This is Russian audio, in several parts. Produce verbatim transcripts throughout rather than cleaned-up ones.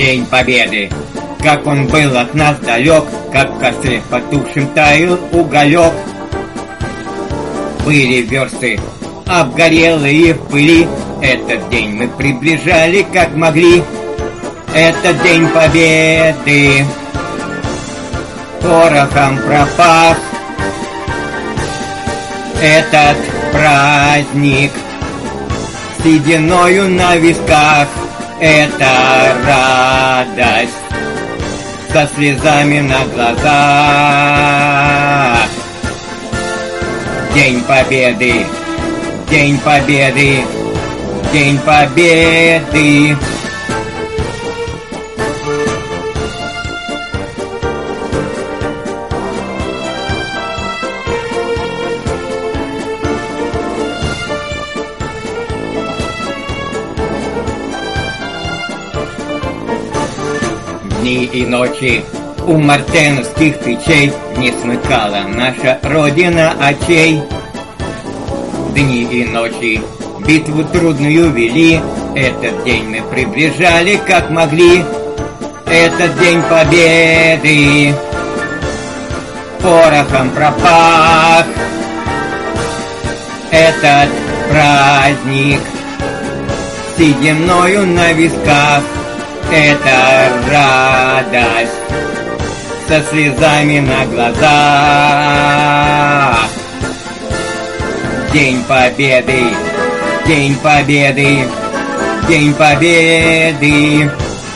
День Победы. Как он был от нас далек, как в костре потухшим таял уголек. Были версты обгорелые в пыли, этот день мы приближали как могли. Это День Победы, порохом пропах. Этот праздник сединою на висках. Это радость со слезами на глазах. День Победы, День Победы, День Победы. Дни и ночи у мартеновских печей не смыкала наша Родина очей. Дни и ночи битву трудную вели, этот день мы приближали как могли. Этот День Победы порохом пропах. Этот праздник сединою на висках. Это радость со слезами на глазах. День Победы, День Победы, День Победы.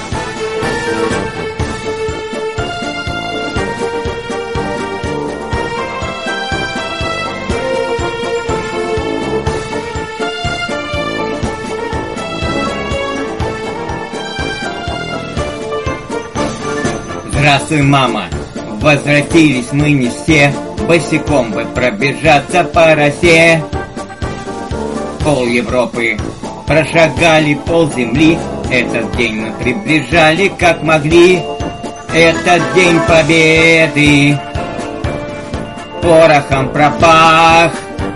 Здравствуй, мама! Возвратились мы не все, босиком бы пробежаться по росе. Пол Европы прошагали, пол земли, этот день мы приближали как могли. Этот День Победы порохом пропах.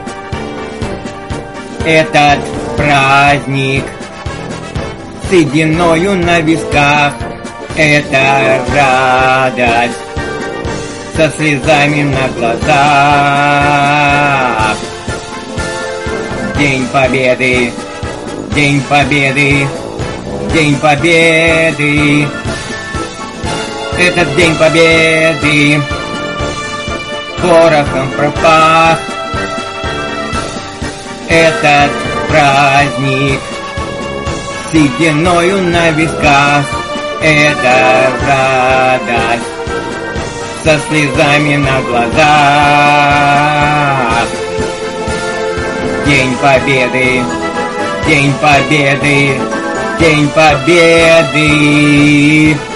Этот праздник сединою на висках. Это радость со слезами на глазах. День Победы, День Победы, День Победы. Этот День Победы порохом пропах. Этот праздник сединою на висках. Это радость со слезами на глазах. День Победы, День Победы, День Победы.